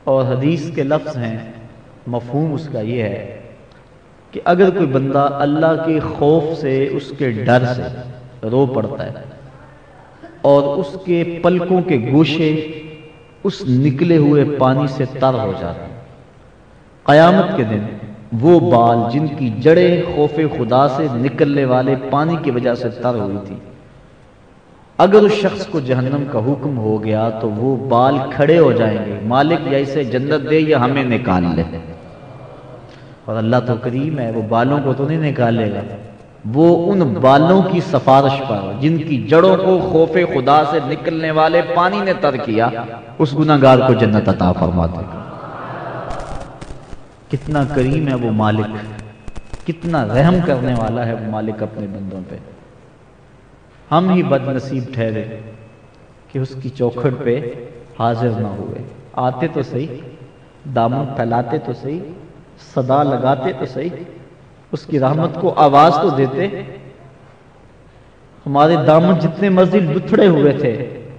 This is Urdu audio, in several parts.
اور حدیث کے لفظ ہیں، مفہوم اس کا یہ ہے کہ اگر کوئی بندہ اللہ کے خوف سے، اس کے ڈر سے رو پڑتا ہے اور اس کے پلکوں کے گوشے اس نکلے ہوئے پانی سے تر ہو جاتے ہیں، قیامت کے دن وہ بال جن کی جڑیں خوف خدا سے نکلنے والے پانی کی وجہ سے تر ہوئی تھی، اگر اس شخص کو جہنم کا حکم ہو گیا تو وہ بال کھڑے ہو جائیں گے، مالک یا اسے جنت دے یا ہمیں نکال لے۔ اور اللہ تو کریم ہے، وہ بالوں کو تو نہیں نکالے گا، وہ ان بالوں کی سفارش پر جن کی جڑوں کو خوف خدا سے نکلنے والے پانی نے تر کیا، اس گناہگار کو جنت عطا فرما دے گا۔ کتنا کریم ہے وہ مالک، کتنا رحم کرنے والا ہے وہ مالک اپنے بندوں پہ۔ ہم ہی بد نصیب ٹھہرے کہ اس کی چوکھٹ پہ حاضر نہ ہوئے، آتے تو صحیح، دامن پھیلاتے تو صحیح، صدا لگاتے تو صحیح، اس کی رحمت کو آواز تو دیتے۔ ہمارے دامن جتنے مرضی لتھڑے ہوئے تھے،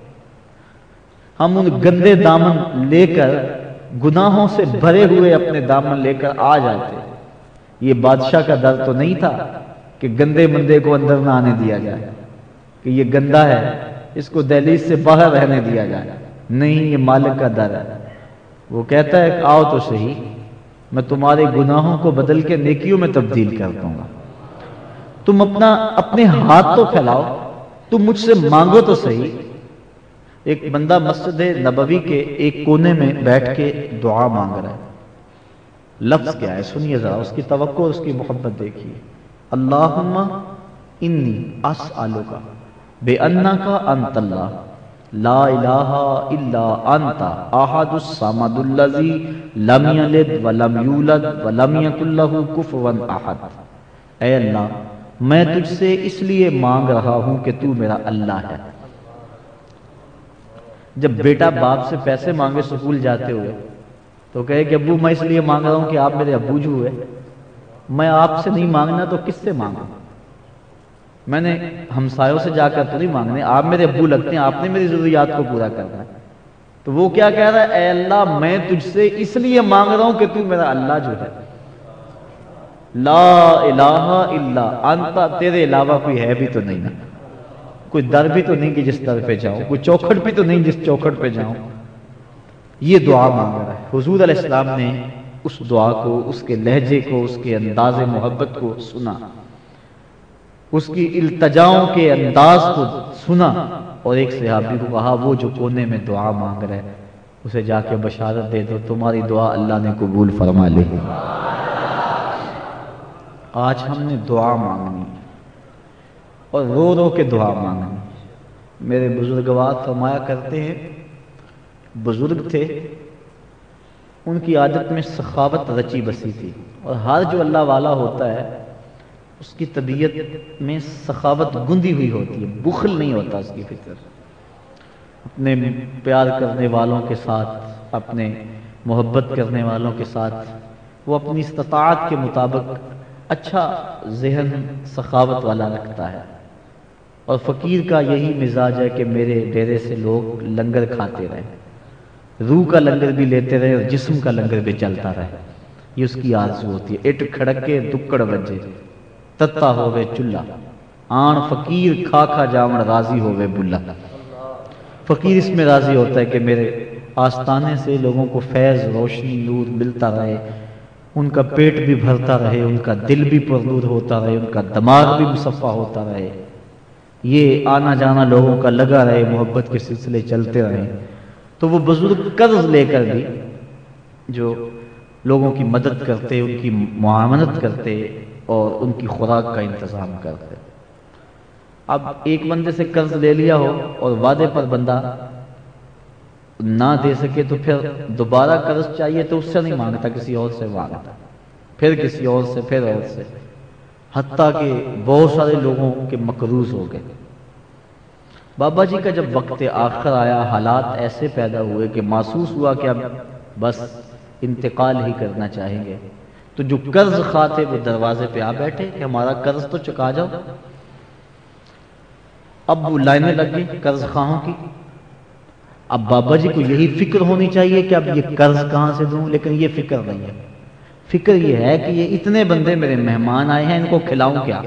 ہم ان گندے دامن لے کر، گناہوں سے بھرے ہوئے اپنے دامن لے کر آ جاتے۔ یہ بادشاہ کا در تو نہیں تھا کہ گندے مندے کو اندر نہ آنے دیا جائے، کہ یہ گندا ہے اس کو دہلیز سے باہر رہنے دیا جائے، نہیں، یہ مالک کا در ہے۔ وہ کہتا ہے کہ آؤ تو صحیح، میں تمہارے گناہوں کو بدل کے نیکیوں میں تبدیل کر دوں گا، تم اپنے ہاتھ تو پھیلاؤ، تم مجھ سے مانگو تو صحیح۔ ایک بندہ مسجد نبوی کے ایک کونے میں بیٹھ کے دعا مانگ رہا ہے، لفظ کیا ہے سنیے ذرا، اس کی توقع اور اس کی محبت دیکھیے۔ اللہم انی اسألک بأنک انت اللہ لا الہ الا انت احد الصمد الذی لم یلد ولم یولد ولم یکن لہ کفوا احد۔ اے اللہ، میں تجھ سے اس لیے مانگ رہا ہوں کہ تو میرا اللہ ہے۔ جب بیٹا باپ سے پیسے مانگے سکول جاتے ہوئے تو کہے کہ ابو میں اس لیے مانگ رہا ہوں کہ آپ میرے ابو جو ہوئے، میں آپ سے نہیں مانگنا تو کس سے مانگوں؟ میں نے ہمسایوں سے جا کر تو نہیں مانگنے، آپ میرے ابو لگتے ہیں، آپ نے میری ضروریات کو پورا کرنا ہے۔ تو وہ کیا کہہ رہا ہے؟ اے اللہ، میں تجھ سے اس لیے مانگ رہا ہوں کہ تو میرا اللہ جو ہے، لا الہ الا انت، تیرے علاوہ کوئی ہے بھی تو نہیں نا، کوئی در بھی تو نہیں کہ جس در پہ جاؤں، کوئی چوکھٹ بھی تو نہیں جس چوکھٹ پہ جاؤں۔ یہ دعا مانگ رہا ہے۔ حضور علیہ السلام نے اس دعا کو، اس کے لہجے کو، اس کے انداز محبت کو سنا، اس کی التجاؤں کے انداز کو سنا، اور ایک صحابی کو کہا وہ جو کونے میں دعا مانگ رہا ہے اسے جا کے بشارت دے دو تمہاری دعا اللہ نے قبول فرما لی۔ آج ہم نے دعا مانگنی اور رو رو کے دعا مانگنی۔ میرے بزرگوار فرمایا کرتے ہیں، بزرگ تھے، ان کی عادت میں سخاوت رچی بسی تھی، اور ہر جو اللہ والا ہوتا ہے اس کی طبیعت میں سخاوت گندی ہوئی ہوتی ہے، بخل نہیں ہوتا اس کی فطرت۔ اپنے پیار کرنے والوں کے ساتھ، اپنے محبت کرنے والوں کے ساتھ وہ اپنی استطاعت کے مطابق اچھا ذہن سخاوت والا رکھتا ہے، اور فقیر کا یہی مزاج ہے کہ میرے ڈیرے سے لوگ لنگر کھاتے رہے، روح کا لنگر بھی لیتے رہے اور جسم کا لنگر بھی چلتا رہے، یہ اس کی آرزو ہوتی ہے۔ اٹ کھڑکے دکڑ بجے تتا ہوئے چلہ، آن فقیر کھا کھا جاون راضی ہوئے بلا۔ فقیر اس میں راضی ہوتا ہے کہ میرے آستانے سے لوگوں کو فیض، روشنی، نور ملتا رہے، ان کا پیٹ بھی بھرتا رہے، ان کا دل بھی پرنور ہوتا رہے، ان کا دماغ بھی مصفا ہوتا رہے، یہ آنا جانا لوگوں کا لگا رہے، محبت کے سلسلے چلتے رہے۔ تو وہ بزرگ قرض لے کر بھی جو لوگوں کی مدد کرتے، ان کی معاونت کرتے اور ان کی خوراک کا انتظام کرتے۔ اب ایک بندے سے قرض لے لیا ہو اور وعدے پر بندہ نہ دے سکے تو پھر دوبارہ قرض چاہیے تو اس سے نہیں مانگتا، کسی اور سے مانگتا، پھر کسی اور سے، پھر اور سے، حتیٰ کہ بہت سارے لوگوں کے مقروض ہو گئے۔ بابا جی کا جب وقت آخر آیا، حالات ایسے پیدا ہوئے کہ محسوس ہوا کہ اب بس انتقال ہی کرنا چاہیں گے، تو جو قرض خواہ تھے وہ دروازے پہ آ بیٹھے کہ ہمارا قرض تو چکا جاؤ۔ اب وہ لائنیں لگ گئی قرض خواہوں کی، اب بابا جی کو یہی فکر ہونی چاہیے کہ اب یہ قرض کہاں سے دوں، لیکن یہ فکر نہیں ہے۔ فکر یہ ہے کہ یہ اتنے بندے میرے مہمان آئے ہیں، ان کو کھلاؤں کیا؟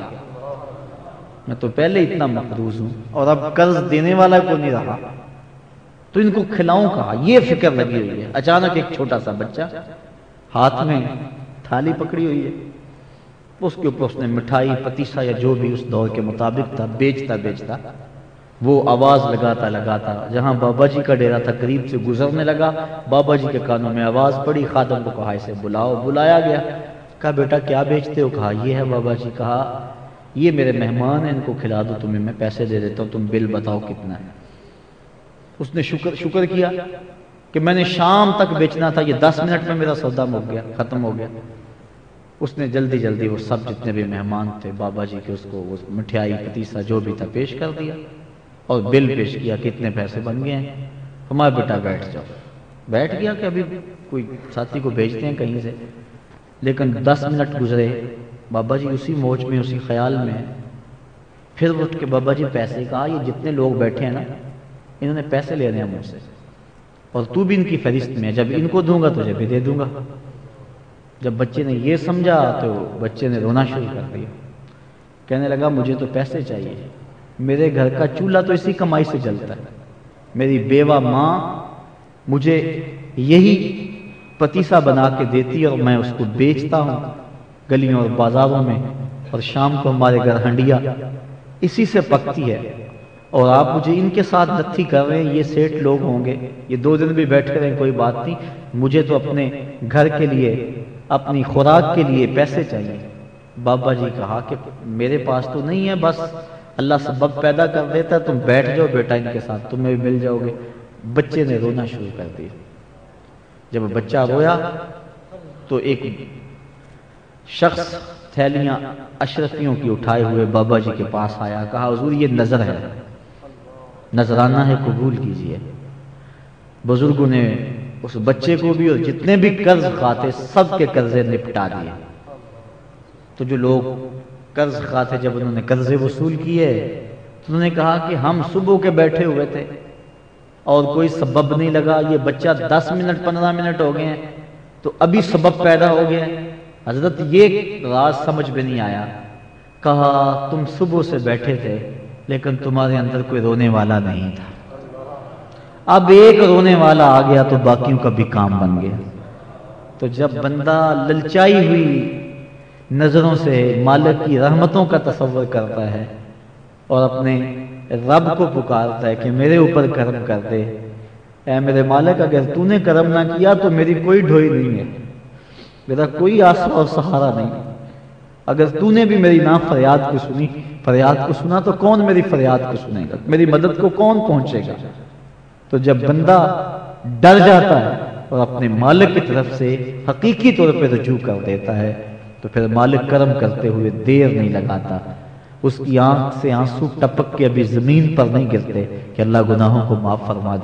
میں تو پہلے اتنا مقروض ہوں اور اب قرض دینے والا کو نہیں رہا، تو ان کو کھلاؤں کہاں؟ یہ فکر لگی ہوئی ہے۔ اچانک ایک چھوٹا سا بچہ ہاتھ میں تھالی پکڑی ہوئی ہے، اس کے اوپر اس نے مٹھائی پتیسا یا جو بھی اس دور کے مطابق تھا بیچتا وہ آواز لگاتا جہاں بابا جی کا ڈیرا تھا قریب سے گزرنے لگا، بابا جی کے کانوں میں آواز پڑی، خادم کو کہا اسے بلاؤ، بلایا گیا، کہا بیٹا کیا بیچتے ہو؟ کہا یہ ہے بابا جی۔ کہا یہ میرے مہمان ہیں، ان کو کھلا دو، تمہیں میں پیسے دے دیتا ہوں، تم بل بتاؤ کتنا ہے۔ اس نے شکر کیا کہ میں نے شام تک بیچنا تھا، یہ 10 منٹ میں میرا سودا ختم ہو گیا۔ اس نے جلدی وہ سب جتنے بھی مہمان تھے بابا جی کے، اس کو وہ مٹھائی پتیسا جو بھی تھا پیش کر دیا اور بل پیش کیا، کتنے پیسے بن گئے ہیں۔ ہمارا بیٹا بیٹھ جاؤ، بیٹھ گیا کہ ابھی کوئی ساتھی کو بھیجتے ہیں کہیں سے، لیکن 10 منٹ گزرے، بابا جی اسی موج میں اسی خیال میں، پھر اٹھ کے بابا جی پیسے، کہا یہ جتنے لوگ بیٹھے ہیں نا انہوں نے پیسے لینے ہیں مجھ سے، اور تو بھی ان کی فہرست میں، جب ان کو دوں گا تجھے بھی دے دوں گا۔ جب بچے نے یہ سمجھا تو بچے نے رونا شروع کر دیا، کہنے لگا مجھے تو پیسے چاہیے، میرے گھر کا چولہا تو اسی کمائی سے جلتا ہے، میری بیوہ ماں مجھے یہی پتیسا بنا کے دیتی اور میں اس کو بیچتا ہوں گلیوں اور بازاروں میں، اور شام کو ہمارے گھر ہنڈیا اسی سے پکتی ہے، اور آپ مجھے ان کے ساتھ نتھی کر رہے ہیں، یہ سیٹ لوگ ہوں گے، یہ 2 دن بھی بیٹھ کر کوئی بات نہیں، مجھے تو اپنے گھر کے لیے اپنی خوراک کے لیے پیسے چاہیے۔ بابا جی کہا کہ میرے پاس تو نہیں ہے، بس اللہ سبب پیدا کر دیتا، تم بیٹھ جاؤ بیٹا ان کے ساتھ، تمہیں بھی مل جاؤ گے۔ بچے نے رونا شروع کر دیا۔ جب بچہ رویا تو ایک شخص تھیلیاں اشرفیوں کی اٹھائے ہوئے بابا جی کے پاس آیا، کہا حضور یہ نظر ہے، نذرانہ ہے، قبول کیجئے۔ بزرگوں نے اس بچے کو بھی اور جتنے بھی قرض خواہ سب کے قرضے نپٹا دیے۔ تو جو لوگ قرض خواہ تھے جب انہوں نے قرضے وصول کیے تو انہوں نے کہا کہ ہم صبح کے بیٹھے ہوئے تھے اور کوئی سبب نہیں لگا، یہ بچہ 10 منٹ 15 منٹ ہو گئے ہیں تو ابھی سبب پیدا ہو گیا۔ حضرت یہ راز سمجھ میں نہیں آیا، کہا تم صبح سے بیٹھے تھے لیکن تمہارے اندر کوئی رونے والا نہیں تھا، اب ایک رونے والا آ گیا تو باقیوں کا بھی کام بن گیا۔ تو جب بندہ للچائی ہوئی نظروں سے مالک کی رحمتوں کا تصور کرتا ہے اور اپنے رب کو پکارتا ہے کہ میرے اوپر کرم کر دے، اے میرے مالک اگر تو نے کرم نہ کیا تو میری کوئی ڈھوئی نہیں ہے، میرا کوئی آسرا اور سہارا نہیں، اگر تو نے بھی میری نہ فریاد کو سنا تو کون میری فریاد کو سنے گا، میری مدد کو کون پہنچے گا۔ تو جب بندہ ڈر جاتا ہے اور اپنے مالک کی طرف سے حقیقی طور پہ رجوع کر دیتا ہے تو پھر مالک کرم کرتے ہوئے دیر نہیں لگاتا، اس کی آنکھ سے آنسو ٹپک کے ابھی زمین پر نہیں گرتے کہ اللہ گناہوں کو معاف فرما دے۔